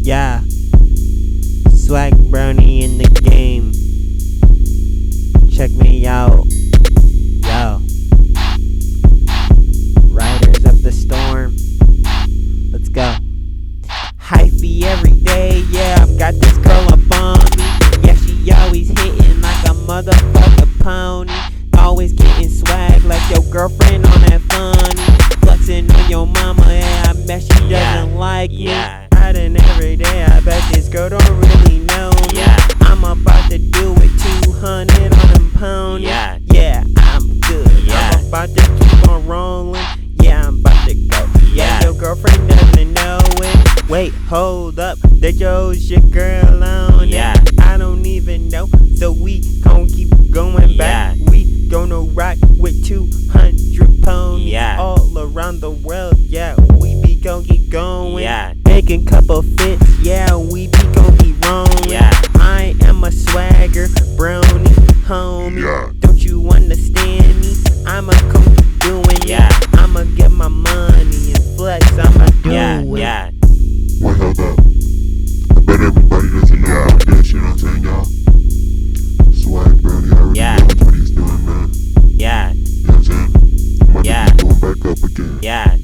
Yeah, Swag Brownie in the game. Check me out. Yo, Riders up the storm. Let's go. Hyphy every day. Yeah, I've got this girl up on me. Yeah, she always hitting like a motherfucker pony. Always getting swag like your girlfriend on that funny. Flexing on your mama, yeah, I bet she doesn't like me. Riding every day, I bet this girl don't really know me. I'm about to do it 200 on them ponies. Yeah, I'm good. I'm about to keep on rolling. Yeah, I'm about to go. Yeah, your girlfriend doesn't know it. Wait, hold up, there goes your girl on it. I don't even know, so we gon' keep going back. We gonna rock with 200 ponies all around the world. Yeah, we be gon' keep going. Making couple fits, yeah, we be gon' keep rolling. I am a swagger brownie, homie. Don't you understand me? I'ma come keep doing it. I'ma get my money and flex, I'ma do it. Well, held up. I bet everybody doesn't know about this, you know what I'm saying, y'all? Swag Brownie, I already know what he's doing, man. You know what I'm saying? I'm about to keep going back up again.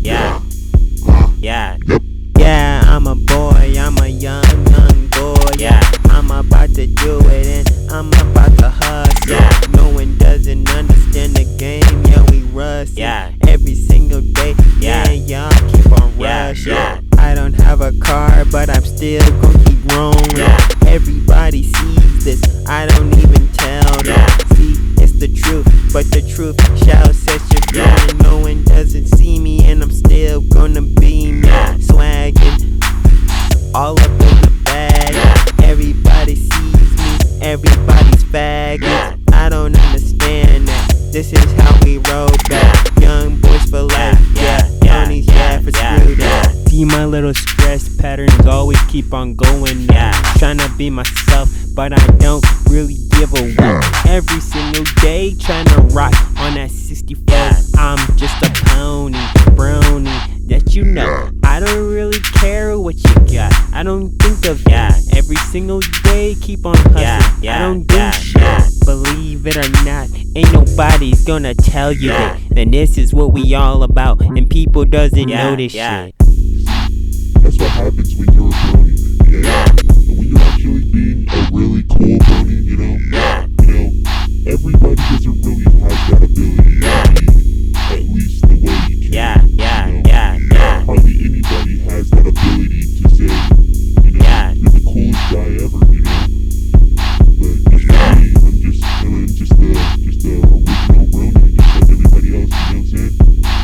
Yep. Yeah, I'm a boy, I'm a young boy. I'm about to do it and I'm about to hustle. No one doesn't understand the game, yeah, we rust. Every single day, y'all keep on rushing. I don't have a car, but I'm still gonna keep rolling. Everybody sees this, I don't even tell them. See, it's the truth, but the truth shall set you free. And no one doesn't see me, and I'm still gonna be me. Swagging all up in the bag. Everybody sees me, everybody's fagging. I don't understand that. This is how we roll back. Young boys for life, ponies, for screwed up. See my little stress patterns always keep on going. Tryna be myself, but I don't really give a what. Every single day tryna rock on that 64. I'm just a pony, brownie, that you know. I don't really care what you got. I don't think of that. Every single day keep on hustling. I don't do shit. Believe it or not, ain't nobody's gonna tell you that. And this is what we all about, and people doesn't know this shit. That's what happens when you're a brony. And when you're actually being a really cool brony, you know, everybody doesn't really have that ability to be at least the way you can. Hardly anybody has that ability to say, you know, you're the coolest guy ever, you know. But just for me, I'm just a original brony, just like everybody else, you know what I'm saying?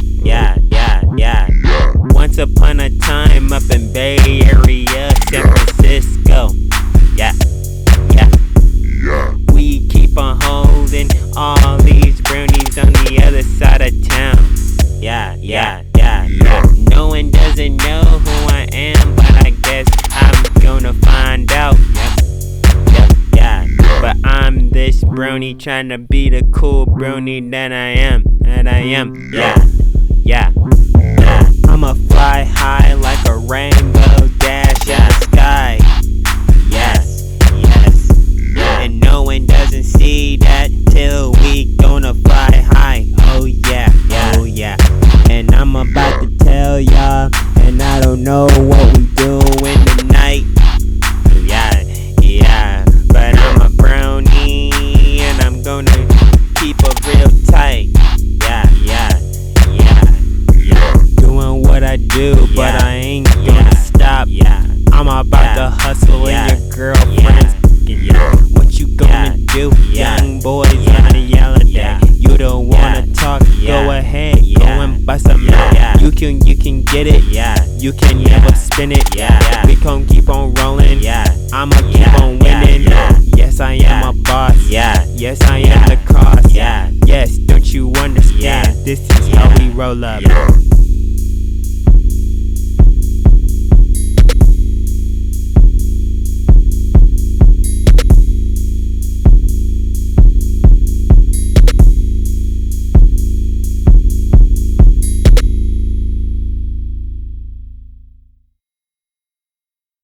Once upon a time up in Bay Area, San Francisco. We keep on holding all these brownies on the other side of town. No one doesn't know who I am, but I guess I'm gonna find out. But I'm this brownie trying to be the cool brownie that I am. I'ma fly high like a rainbow dash in the sky. And no one doesn't see that till we gonna fly high. Oh yeah. And I'm about to tell y'all, and I don't know what we doing tonight. But I'm a brownie, and I'm gonna keep it real tight. Doing what I do, but I ain't gonna stop. I'm about to hustle, and your girlfriend's what you gonna do? Young boys on a yellow day. You don't wanna talk? Go ahead, go and bust them out. You can get it. You can never spin it. We gon' keep on rolling. I'ma keep on winning. Yes, I am a boss. Yes, I am the cost. Yes, don't you understand? This is how we roll up.